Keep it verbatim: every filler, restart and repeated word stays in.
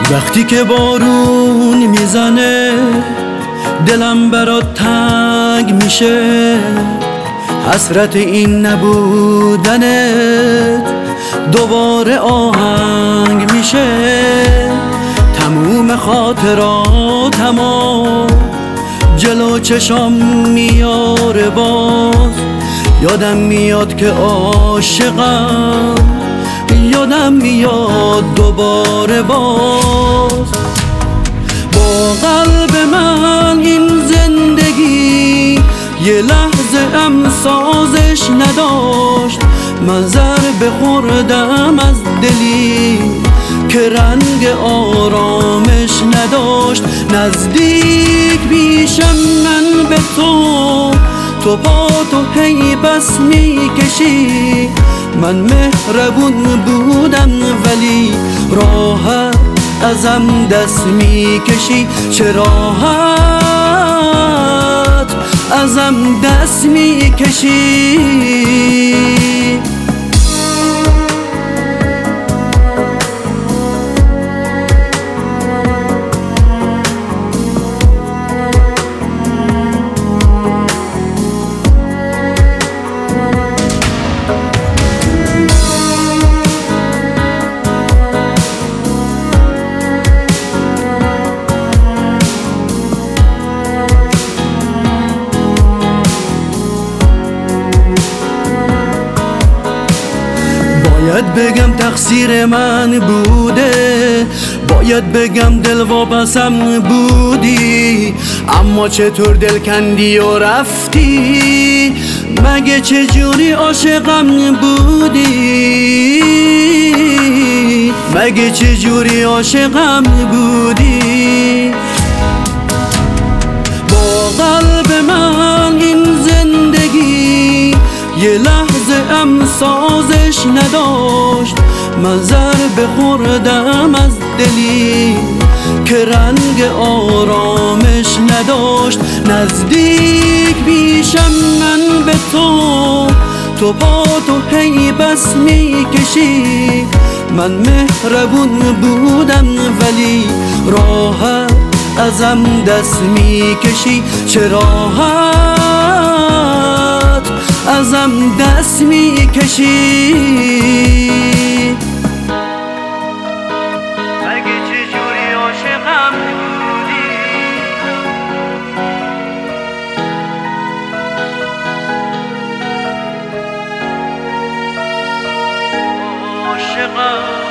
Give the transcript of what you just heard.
وقتی که بارون میزنه دلم برات تنگ میشه، حسرت این نبودنت دوباره آهنگ میشه. تموم خاطراتمو جلو چشام میاره، باز یادم میاد که عاشقم، یادم میاد دوباره باز. با قلب من این زندگی یه لحظه هم سازش نداشت، من ضربه خوردم از دلی که رنگ آرامش نداشت. نزدیک بیشم من به تو، تو پا تو هی بس میکشی. من مهربون بودم ولی راحت ازم دست میکشی. چه راحت ازم دست میکشی. باید بگم تقصیر من بوده، باید بگم دلواپسم بودی، اما چطور دل کندی و رفتی؟ مگه چجوری عاشقم بودی؟ مگه چجوری عاشقم بودی؟ با قلب من این زندگی یه لحظه هم سازش نداشت، من ضربه خوردم از دلی که رنگ آرامش نداشت. نزدیک بیشم من به تو، تو پا تو هی بس میکشی. من مهربون بودم ولی راحت ازم دست میکشی. چه راحت ازم دست میکشی. مگه چجوری عاشقم بودی؟ عاشقم